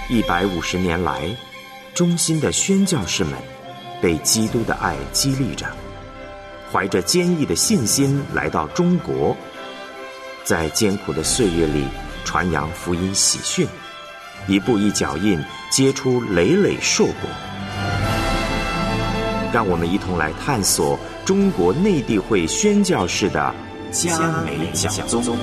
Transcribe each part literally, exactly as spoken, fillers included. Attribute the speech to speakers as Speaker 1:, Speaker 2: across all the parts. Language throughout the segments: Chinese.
Speaker 1: 一百五十年来，忠心的宣教士们被基督的爱激励着，怀着坚毅的信心来到中国，在艰苦的岁月里传扬福音喜讯，一步一脚印结出累累硕果。让我们一同来探索中国内地会宣教士的嘉美讲宗。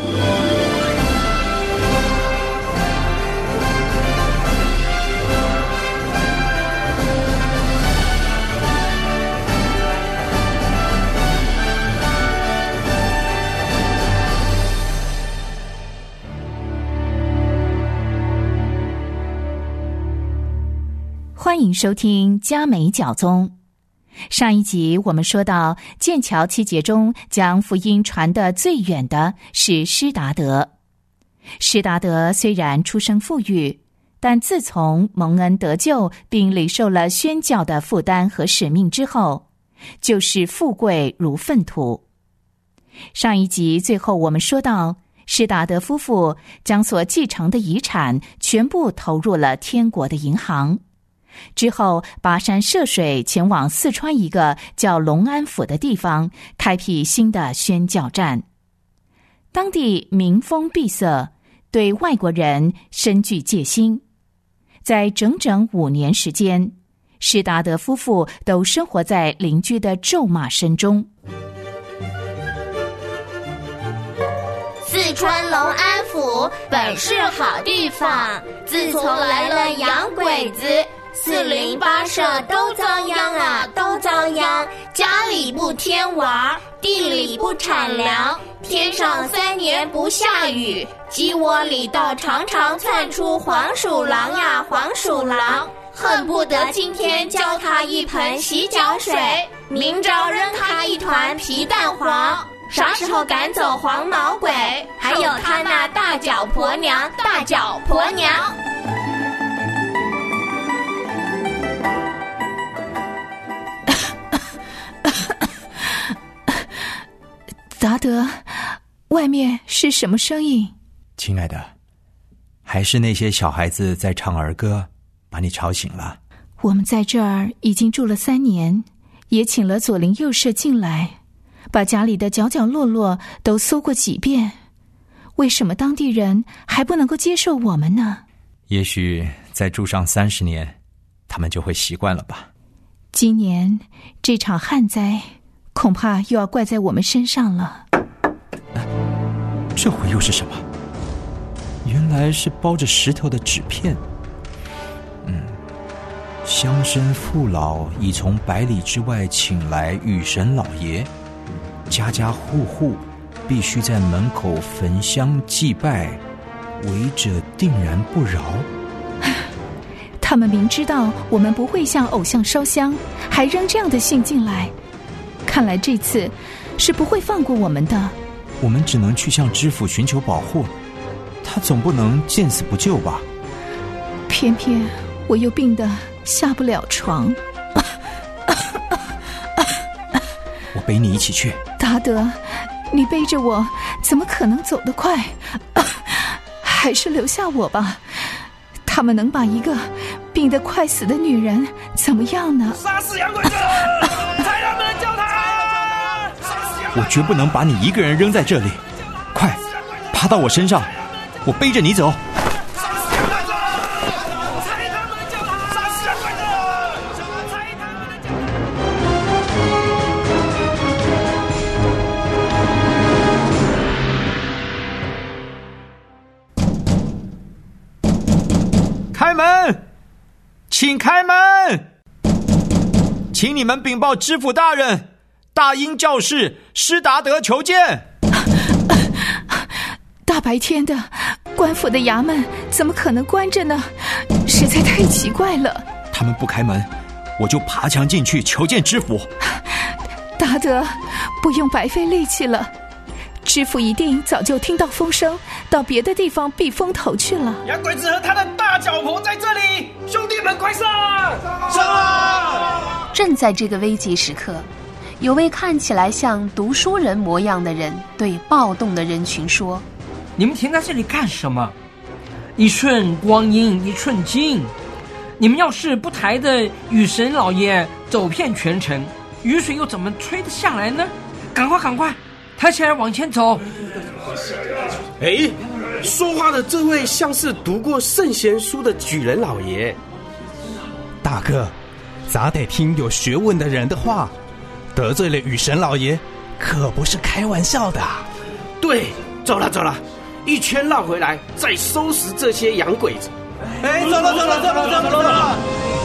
Speaker 2: 欢迎收听嘉美讲宗。上一集我们说到，剑桥七杰中将福音传得最远的是施达德。施达德虽然出身富裕，但自从蒙恩得救并领受了宣教的负担和使命之后，就是富贵如粪土。上一集最后我们说到，施达德夫妇将所继承的遗产全部投入了天国的银行，之后跋山涉水前往四川一个叫隆安府的地方，开辟新的宣教站。当地民风闭塞，对外国人深具戒心。在整整五年时间，施达德夫妇都生活在邻居的咒骂声中。
Speaker 3: 四川隆安府本是好地方，自从来了洋鬼子，四邻八舍都遭殃啊，都遭殃！家里不添娃，地里不产粮，天上三年不下雨，鸡窝里倒常常窜出黄鼠狼呀，黄鼠狼！恨不得今天浇他一盆洗脚水，明朝扔他一团皮蛋黄。啥时候赶走黄毛鬼？还有他那大脚婆娘，大脚婆娘！
Speaker 2: 达德，外面是什么声音？
Speaker 4: 亲爱的，还是那些小孩子在唱儿歌，把你吵醒了。
Speaker 2: 我们在这儿已经住了三年，也请了左邻右舍进来，把家里的角角落落都搜过几遍。为什么当地人还不能够接受我们呢？
Speaker 4: 也许再住上三十年，他们就会习惯了吧。
Speaker 2: 今年这场旱灾恐怕又要怪在我们身上了。
Speaker 4: 这回又是什么？原来是包着石头的纸片。嗯，乡绅父老已从百里之外请来雨神老爷，家家户户必须在门口焚香祭拜，违者定然不饶。
Speaker 2: 他们明知道我们不会向偶像烧香，还扔这样的信进来，看来这次是不会放过我们的。
Speaker 4: 我们只能去向知府寻求保护，他总不能见死不救吧？
Speaker 2: 偏偏我又病得下不了床。
Speaker 4: 我背你一起去。
Speaker 2: 达德，你背着我怎么可能走得快？还是留下我吧。他们能把一个病得快死的女人怎么样呢？
Speaker 5: 杀死洋鬼子！才让他们救他！
Speaker 4: 我绝不能把你一个人扔在这里。快，爬到我身上，我背着你走。开门，请开门，请你们禀报知府大人，大英教士施达德求见。
Speaker 2: 大白天的，官府的衙门怎么可能关着呢？实在太奇怪了。
Speaker 4: 他们不开门，我就爬墙进去求见知府。
Speaker 2: 达德，不用白费力气了，知府一定早就听到风声，到别的地方避风头去了。
Speaker 5: 洋鬼子和他的大脚婆在这里，兄弟们快上！上啊！
Speaker 6: 正在这个危急时刻，有位看起来像读书人模样的人对暴动的人群说：
Speaker 7: 你们停在这里干什么？
Speaker 5: 一寸光阴一寸金。你们要是不抬着雨神老爷走遍全城，雨水又怎么吹得下来呢？赶快赶快抬起来往前走。
Speaker 7: 哎，说话的这位像是读过圣贤书的举人老爷。
Speaker 8: 大哥，咱得听有学问的人的话，得罪了雨神老爷可不是开玩笑的。
Speaker 7: 对，走了走了，一圈绕回来再收拾这些洋鬼子。
Speaker 8: 哎，走了走了走了走了走了。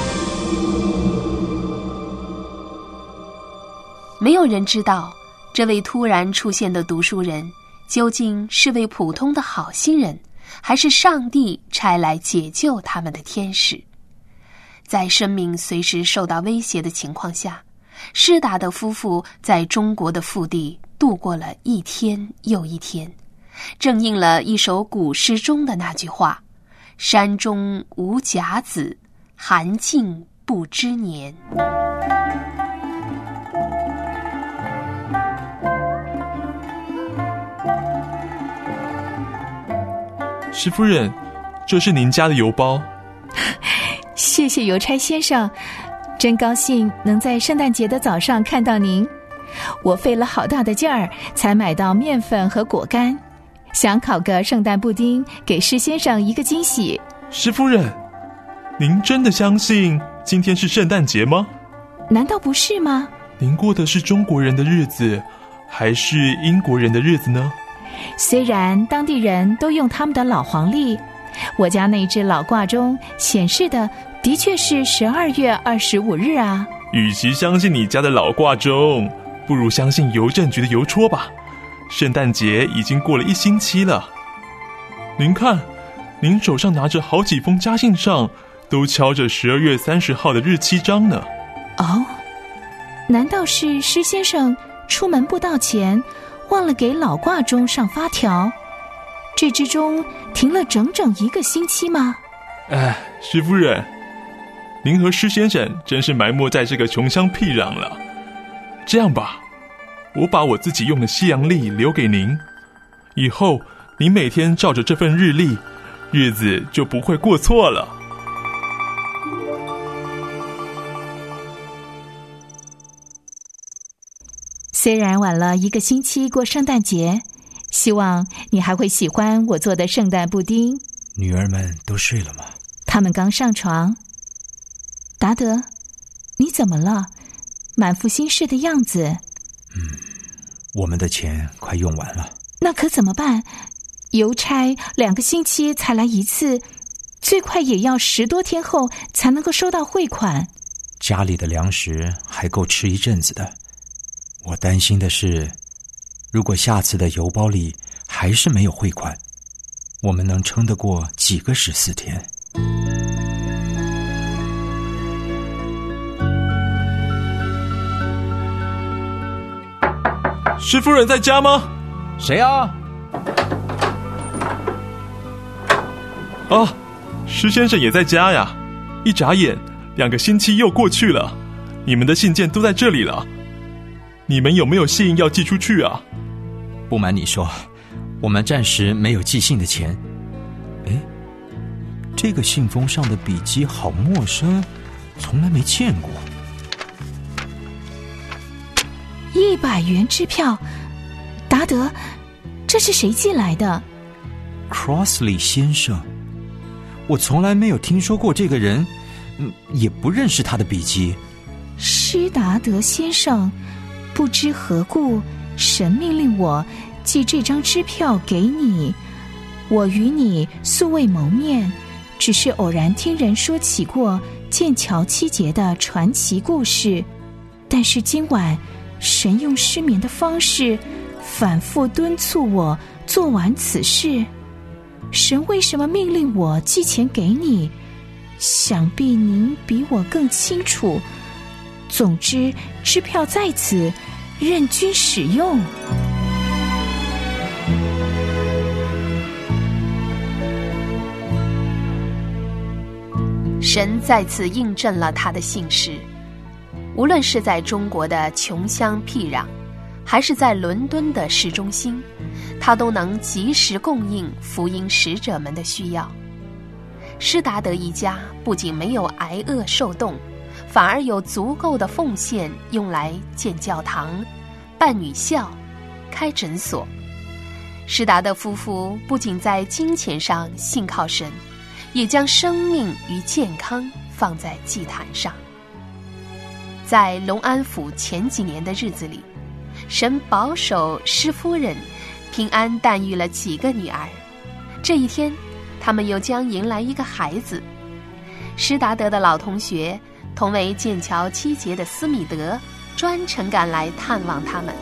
Speaker 6: 没有人知道这位突然出现的读书人究竟是位普通的好心人，还是上帝差来解救他们的天使。在生命随时受到威胁的情况下，施达德夫妇在中国的腹地度过了一天又一天，正应了一首古诗中的那句话：山中无甲子，寒尽不知年。
Speaker 9: 石夫人，这是您家的邮包。
Speaker 2: 谢谢邮差先生，真高兴能在圣诞节的早上看到您。我费了好大的劲儿才买到面粉和果干，想烤个圣诞布丁给施先生一个惊喜。
Speaker 9: 石夫人，您真的相信今天是圣诞节吗？
Speaker 2: 难道不是吗？
Speaker 9: 您过的是中国人的日子，还是英国人的日子呢？
Speaker 2: 虽然当地人都用他们的老黄历，我家那只老挂钟显示的的确是十二月二十五日啊。
Speaker 9: 与其相信你家的老挂钟，不如相信邮政局的邮戳吧。圣诞节已经过了一星期了。您看，您手上拿着好几封家信上都敲着十二月三十号的日期章呢。
Speaker 2: 哦，难道是施先生出门布道前忘了给老挂钟上发条？这只钟停了整整一个星期吗？
Speaker 9: 哎，施夫人，您和施先生真是埋没在这个穷乡僻壤了。这样吧，我把我自己用的西洋历留给您，以后您每天照着这份日历，日子就不会过错了。
Speaker 2: 虽然晚了一个星期过圣诞节，希望你还会喜欢我做的圣诞布丁。
Speaker 4: 女儿们都睡了吗？
Speaker 2: 他们刚上床。达德，你怎么了？满腹心事的样子。
Speaker 4: 嗯，我们的钱快用完了。
Speaker 2: 那可怎么办？邮差两个星期才来一次，最快也要十多天后才能够收到汇款。
Speaker 4: 家里的粮食还够吃一阵子的。我担心的是，如果下次的邮包里还是没有汇款，我们能撑得过几个十四天？
Speaker 9: 施夫人在家吗？
Speaker 8: 谁啊？
Speaker 9: 啊，施先生也在家呀！一眨眼，两个星期又过去了，你们的信件都在这里了。你们有没有信要寄出去啊？
Speaker 4: 不瞒你说，我们暂时没有寄信的钱。诶，这个信封上的笔迹好陌生，从来没见过。
Speaker 2: 一百元支票，达德，这是谁寄来的？
Speaker 4: Crossley 先生，我从来没有听说过这个人，嗯，也不认识他的笔迹。
Speaker 2: 施达德先生，不知何故，神命令我寄这张支票给你。我与你素未谋面，只是偶然听人说起过剑桥七节的传奇故事，但是今晚神用失眠的方式反复敦促我做完此事。神为什么命令我寄钱给你？想必您比我更清楚。总之，支票在此，任君使用。
Speaker 6: 神再次印证了他的信实，无论是在中国的穷乡僻壤，还是在伦敦的市中心，他都能及时供应福音使者们的需要。 施达德一家不仅没有挨饿受冻，反而有足够的奉献用来建教堂、办女校、开诊所。施达德夫妇不仅在金钱上信靠神，也将生命与健康放在祭坛上。在隆安府前几年的日子里，神保守施夫人平安诞育了几个女儿。这一天，他们又将迎来一个孩子。施达德的老同学，同为剑桥七杰的斯米德，专程赶来探望他们。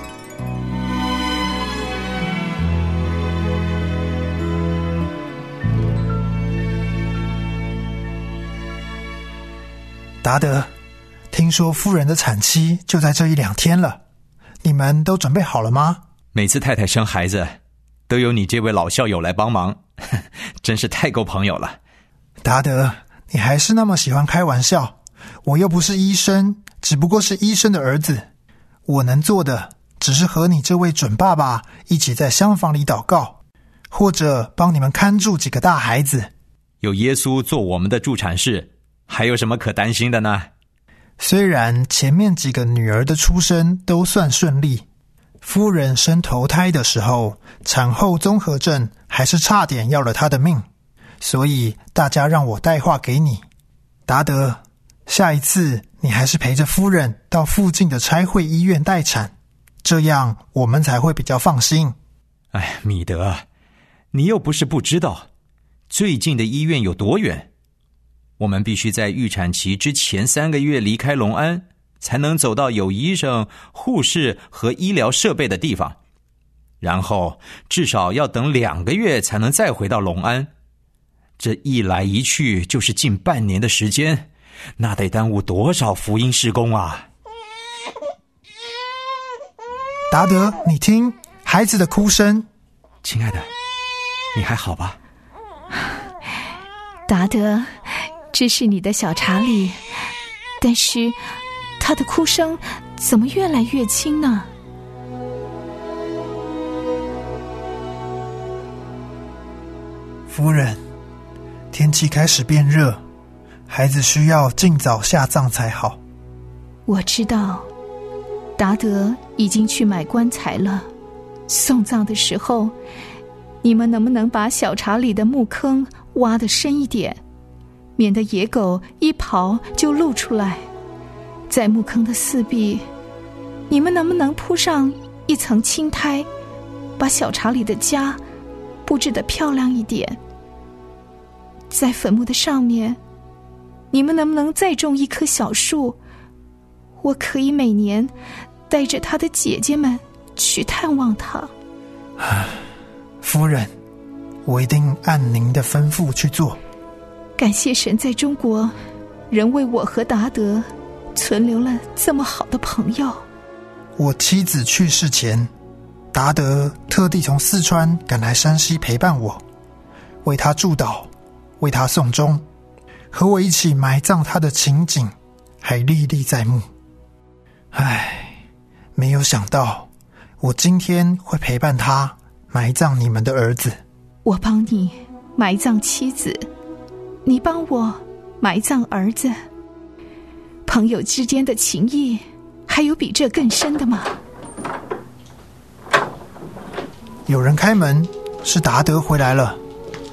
Speaker 10: 达德，听说夫人的产期就在这一两天了，你们都准备好了吗？
Speaker 4: 每次太太生孩子，都有你这位老校友来帮忙，真是太够朋友了。
Speaker 10: 达德，你还是那么喜欢开玩笑，我又不是医生，只不过是医生的儿子。我能做的，只是和你这位准爸爸一起在厢房里祷告，或者帮你们看住几个大孩子。
Speaker 4: 有耶稣做我们的助产士，还有什么可担心的呢？
Speaker 10: 虽然前面几个女儿的出生都算顺利，夫人生头胎的时候，产后综合症还是差点要了她的命，所以大家让我带话给你。达德，下一次你还是陪着夫人到附近的差会医院待产，这样我们才会比较放心。
Speaker 4: 哎，米德，你又不是不知道，最近的医院有多远？我们必须在预产期之前三个月离开隆安，才能走到有医生、护士和医疗设备的地方，然后至少要等两个月才能再回到隆安。这一来一去就是近半年的时间，那得耽误多少福音事工啊！
Speaker 10: 达德，你听孩子的哭声。
Speaker 4: 亲爱的，你还好吧？
Speaker 2: 达德，这是你的小查理，但是他的哭声怎么越来越轻呢？
Speaker 10: 夫人，天气开始变热，孩子需要尽早下葬才好。
Speaker 2: 我知道，达德已经去买棺材了。送葬的时候，你们能不能把小查理的墓坑挖得深一点，免得野狗一刨就露出来？在墓坑的四壁，你们能不能铺上一层青苔，把小查理的家布置得漂亮一点？在坟墓的上面，你们能不能再种一棵小树？我可以每年带着他的姐姐们去探望他。
Speaker 10: 夫人，我一定按您的吩咐去做。
Speaker 2: 感谢神，在中国仍为我和达德存留了这么好的朋友。
Speaker 10: 我妻子去世前，达德特地从四川赶来山西陪伴我，为他祝祷，为他送终，和我一起埋葬他的情景还历历在目。唉，没有想到我今天会陪伴他埋葬你们的儿子。
Speaker 2: 我帮你埋葬妻子，你帮我埋葬儿子。朋友之间的情谊，还有比这更深的吗？
Speaker 10: 有人开门，是达德回来了。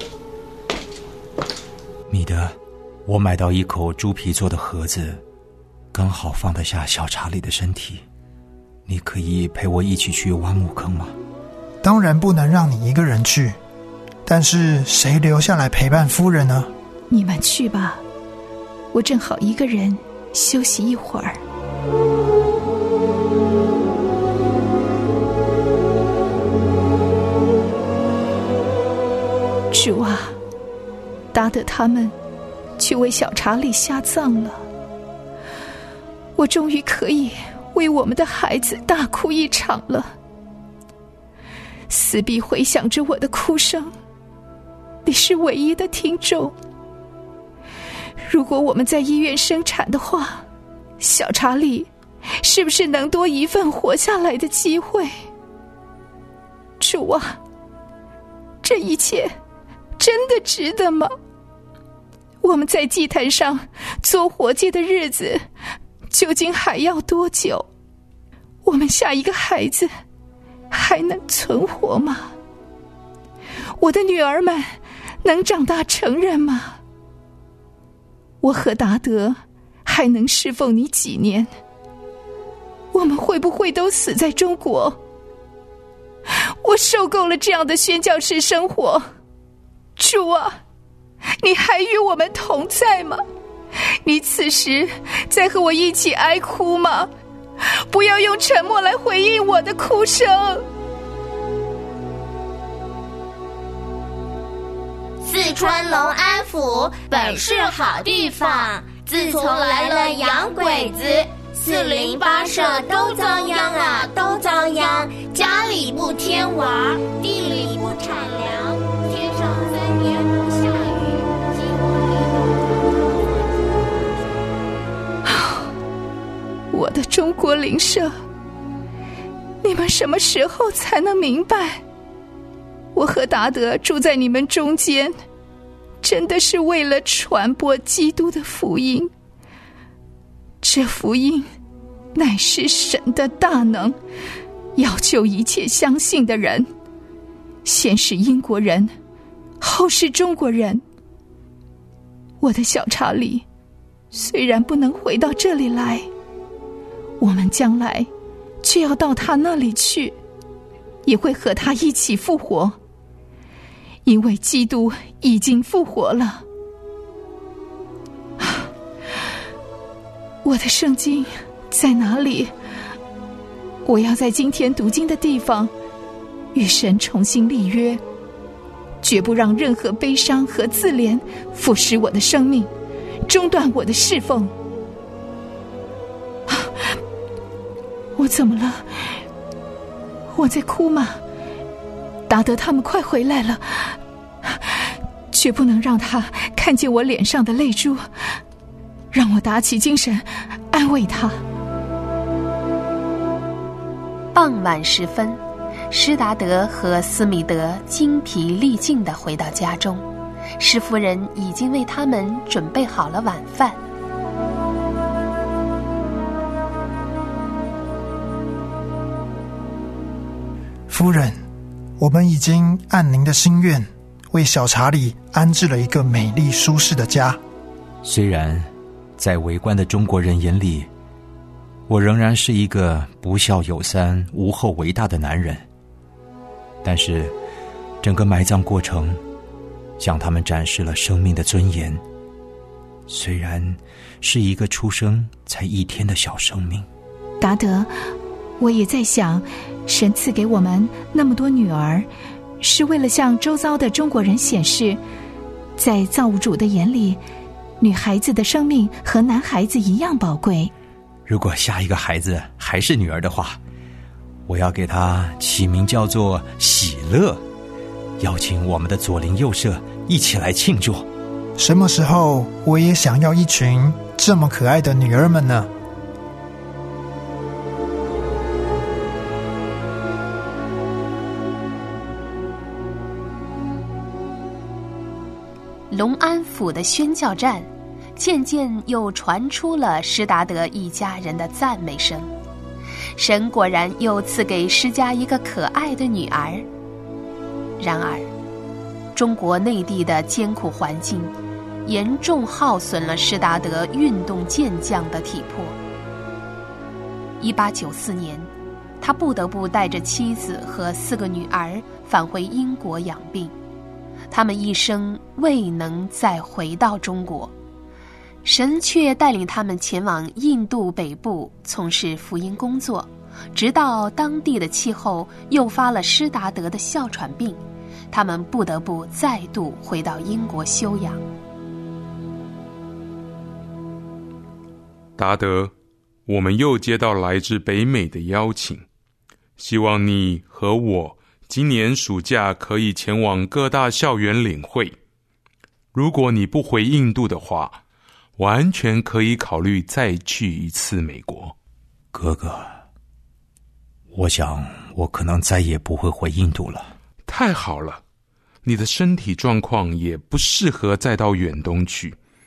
Speaker 4: 米德，我买到一口猪皮做的盒子，刚好放得下小查理的身体。你可以陪我一起去挖墓坑吗？
Speaker 10: 当然不能让你一个人去，但是谁留下来陪伴夫人呢？
Speaker 2: 你们去吧，我正好一个人休息一会儿。主啊，达德他们去为小查理下葬了，我终于可以为我们的孩子大哭一场了。死必回响着我的哭声，你是唯一的听众。如果我们在医院生产的话，小查理是不是能多一份活下来的机会？主啊，这一切真的值得吗？ 我们在祭坛上做活祭的日子究竟还要多久？我们下一个孩子还能存活吗？我的女儿们能长大成人吗？我和达德还能侍奉你几年？我们会不会都死在中国？我受够了这样的宣教士生活。主啊，你还与我们同在吗？你此时在和我一起哀哭吗？不要用沉默来回应我的哭声。
Speaker 3: 四川隆安府本是好地方，自从来了洋鬼子，四邻八舍都遭殃啊，都遭殃。家里不添娃，地里不产粮，天上三年不下雨，几乎
Speaker 2: 我的中国邻舍，你们什么时候才能明白？我和达德住在你们中间，真的是为了传播基督的福音。这福音乃是神的大能，要救一切相信的人，先是英国人，后是中国人。我的小查理虽然不能回到这里来，我们将来却要到他那里去，也会和他一起复活，因为基督已经复活了。我的圣经在哪里？我要在今天读经的地方与神重新立约，绝不让任何悲伤和自怜腐蚀我的生命，中断我的侍奉。我怎么了？我在哭吗？达德他们快回来了，绝不能让他看见我脸上的泪珠，让我打起精神安慰他。
Speaker 6: 傍晚时分，施达德和斯米德精疲力尽地回到家中，施夫人已经为他们准备好了晚饭。
Speaker 10: 夫人，我们已经按您的心愿，为小查理安置了一个美丽舒适的家。
Speaker 4: 虽然在围观的中国人眼里，我仍然是一个不孝有三、无后为大的男人，但是整个埋葬过程向他们展示了生命的尊严。虽然是一个出生才一天的小生命。
Speaker 2: 达德，我也在想，神赐给我们那么多女儿，是为了向周遭的中国人显示，在造物主的眼里，女孩子的生命和男孩子一样宝贵。
Speaker 4: 如果下一个孩子还是女儿的话，我要给她起名叫做喜乐，邀请我们的左邻右舍一起来庆祝。
Speaker 10: 什么时候我也想要一群这么可爱的女儿们呢？
Speaker 6: 隆安府的宣教站渐渐又传出了施达德一家人的赞美声。神果然又赐给施家一个可爱的女儿。然而中国内地的艰苦环境严重耗损了施达德运动健将的体魄。一八九四年，他不得不带着妻子和四个女儿返回英国养病，他们一生未能再回到中国。神却带领他们前往印度北部从事福音工作，直到当地的气候诱发了施达德的哮喘病，他们不得不再度回到英国休养。
Speaker 11: 达德，我们又接到来自北美的邀请，希望你和我今年暑假可以前往各大校园领会。如果你不回印度的话，完全可以考虑再去一次美国。
Speaker 4: 哥哥，我想我可能再也不会回印度了。
Speaker 11: 太好了，你的身体状况也不适合再到远东去，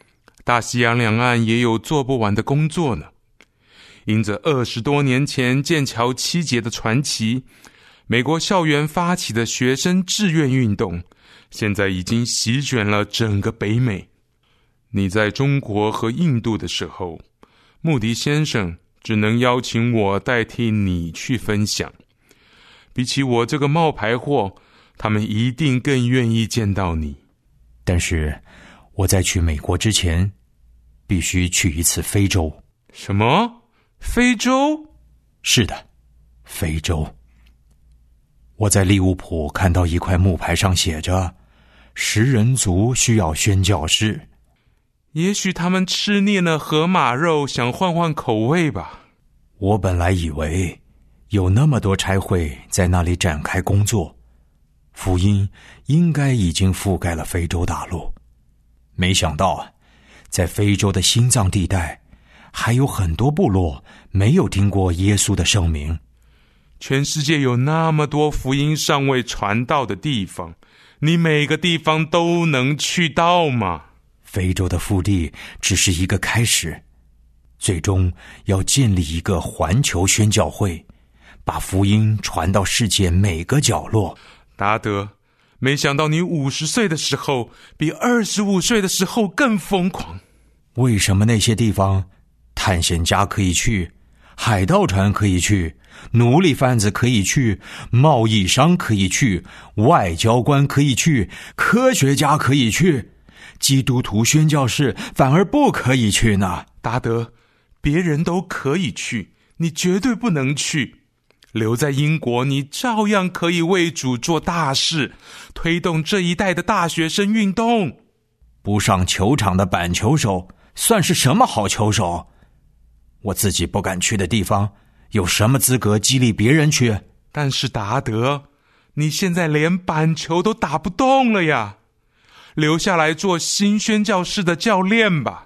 Speaker 11: 大西洋两岸也有做不完的工作呢。因着二十多年前剑桥七节的传奇，美国校园发起的学生志愿运动，现在已经席卷了整个北美。你在中国和印度的时候，穆迪先生只能邀请我代替你去分享。比起我这个冒牌货，他们一定更愿意见到你。
Speaker 4: 但是我在去美国之前，必须去一次非洲。
Speaker 11: 什么？非洲？
Speaker 4: 是的，非洲。我在利物浦看到一块木牌上写着食人族需要宣教士。
Speaker 11: 也许他们吃腻了河马肉，想换换口味吧。
Speaker 4: 我本来以为有那么多差会在那里展开工作，福音应该已经覆盖了非洲大陆。没想到在非洲的心脏地带，还有很多部落没有听过耶稣的圣名。
Speaker 11: 全世界有那么多福音尚未传到的地方，你每个地方都能去到吗？
Speaker 4: 非洲的腹地只是一个开始，最终要建立一个环球宣教会，把福音传到世界每个角落。
Speaker 11: 达德，没想到你五十岁的时候比二十五岁的时候更疯狂。
Speaker 4: 为什么那些地方探险家可以去，海盗船可以去，奴隶贩子可以去，贸易商可以去，外交官可以去，科学家可以去，基督徒宣教士反而不可以去呢？
Speaker 11: 达德，别人都可以去，你绝对不能去。留在英国，你照样可以为主做大事，推动这一代的大学生运动。
Speaker 4: 不上球场的板球手算是什么好球手？我自己不敢去的地方，有什么资格激励别人去？
Speaker 11: 但是达德，你现在连板球都打不动了呀，留下来做新宣教士的教练吧。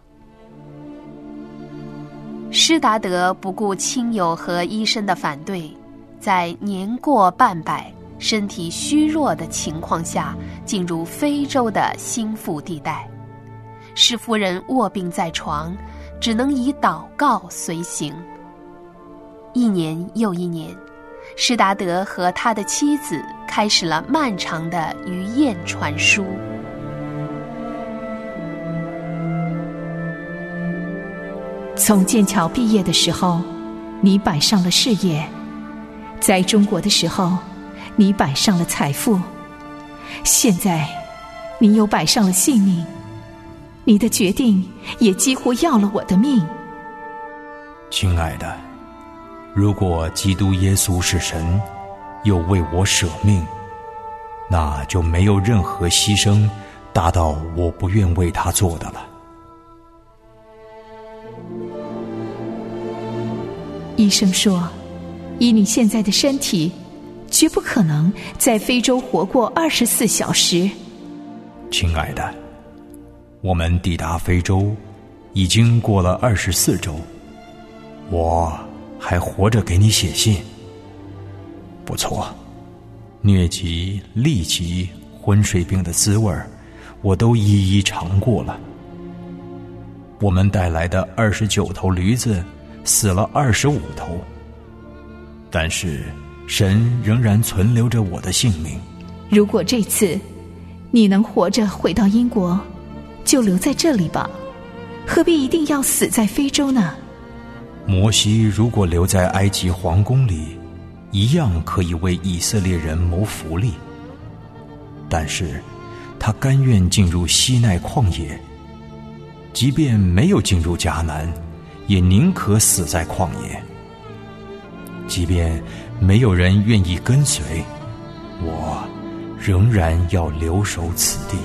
Speaker 6: 施达德不顾亲友和医生的反对，在年过半百、身体虚弱的情况下，进入非洲的心腹地带。施夫人卧病在床，只能以祷告随行。一年又一年，施达德和他的妻子开始了漫长的鱼雁传书。
Speaker 2: 从剑桥毕业的时候，你摆上了事业；在中国的时候，你摆上了财富；现在，你又摆上了性命。你的决定也几乎要了我的命。
Speaker 4: 亲爱的，如果基督耶稣是神，又为我舍命，那就没有任何牺牲达到我不愿为他做的了。
Speaker 2: 医生说，以你现在的身体，绝不可能在非洲活过二十四小时。
Speaker 4: 亲爱的，我们抵达非洲已经过了二十四周，我还活着给你写信。不错，疟疾、痢疾、昏睡病的滋味我都一一尝过了。我们带来的二十九头驴子死了二十五头，但是神仍然存留着我的性命。
Speaker 2: 如果这次你能活着回到英国，就留在这里吧，何必一定要死在非洲呢？
Speaker 4: 摩西如果留在埃及皇宫里，一样可以为以色列人谋福利，但是他甘愿进入西奈旷野，即便没有进入迦南，也宁可死在旷野。即便没有人愿意跟随，我仍然要留守此地。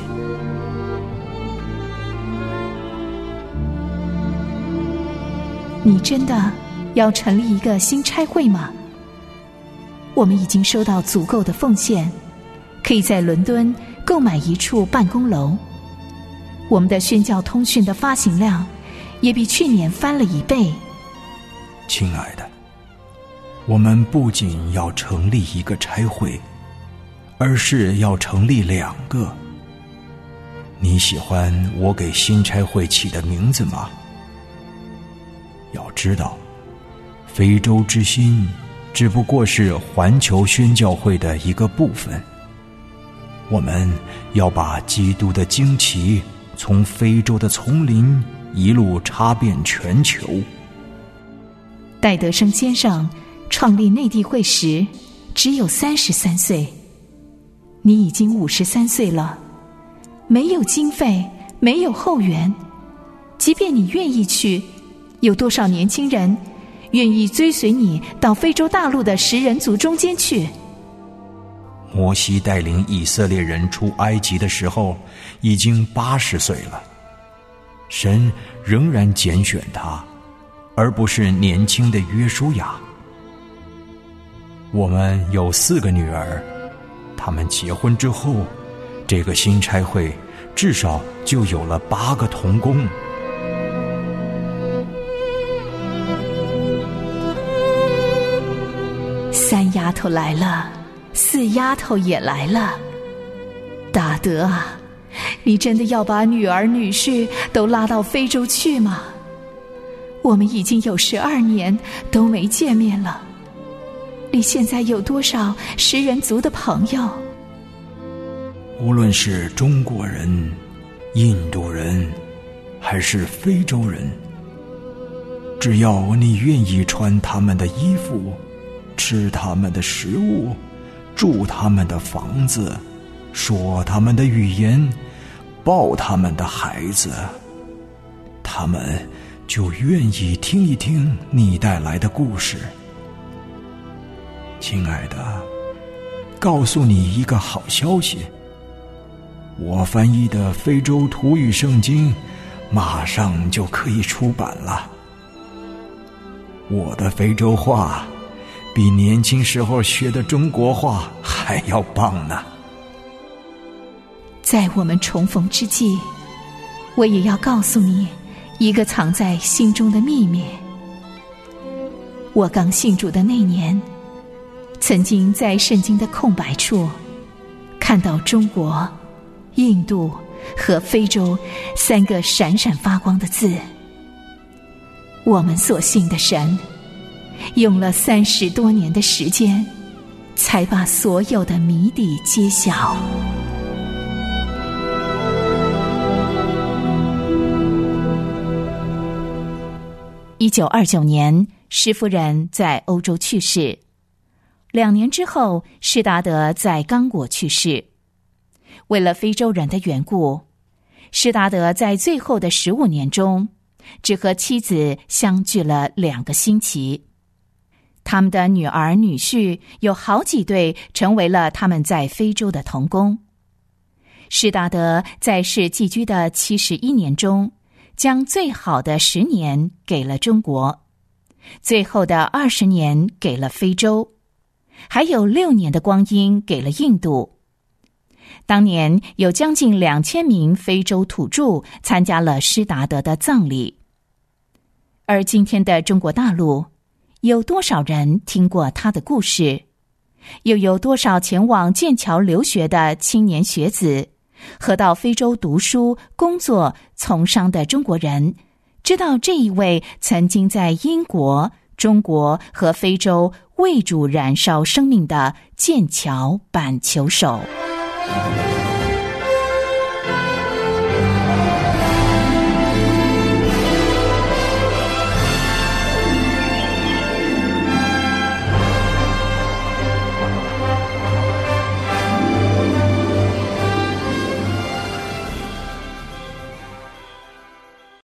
Speaker 2: 你真的要成立一个新差会吗？我们已经收到足够的奉献，可以在伦敦购买一处办公楼。我们的宣教通讯的发行量也比去年翻了一倍。
Speaker 4: 亲爱的，我们不仅要成立一个差会，而是要成立两个。 你喜欢我给新差会起的名字吗？要知道，非洲之心只不过是环球宣教会的一个部分。我们要把基督的旌旗从非洲的丛林一路插遍全球。
Speaker 2: 戴德生先生创立内地会时只有三十三岁，你已经五十三岁了，没有经费，没有后援，即便你愿意去，有多少年轻人愿意追随你到非洲大陆的食人族中间去？
Speaker 4: 摩西带领以色列人出埃及的时候已经八十岁了，神仍然拣选他，而不是年轻的约书亚。我们有四个女儿，她们结婚之后，这个新差会至少就有了八个同工。
Speaker 2: 三丫头来了，四丫头也来了。大德啊，你真的要把女儿女婿都拉到非洲去吗？我们已经有十二年都没见面了，你现在有多少食人族的朋友？
Speaker 4: 无论是中国人、印度人，还是非洲人，只要你愿意穿他们的衣服，吃他们的食物，住他们的房子，说他们的语言，抱他们的孩子，他们就愿意听一听你带来的故事。亲爱的，告诉你一个好消息，我翻译的非洲土语圣经马上就可以出版了。我的非洲话比年轻时候学的中国话还要棒呢。
Speaker 2: 在我们重逢之际，我也要告诉你一个藏在心中的秘密。我刚信主的那年，曾经在圣经的空白处看到中国、印度和非洲三个闪闪发光的字。我们所信的神用了三十多年的时间，才把所有的谜底揭晓。一九二九年，施夫人在欧洲去世。两年之后，施达德在刚果去世。为了非洲人的缘故，施达德在最后的十五年中，只和妻子相聚了两个星期。他们的女儿女婿有好几对成为了他们在非洲的同工。施达德在世寄居的七十一年中，将最好的十年给了中国，最后的二十年给了非洲，还有六年的光阴给了印度。当年有将近两千名非洲土著参加了施达德的葬礼。而今天的中国大陆，有多少人听过他的故事？又有多少前往剑桥留学的青年学子和到非洲读书、工作、从商的中国人，知道这一位曾经在英国、中国和非洲为主燃烧生命的剑桥板球手？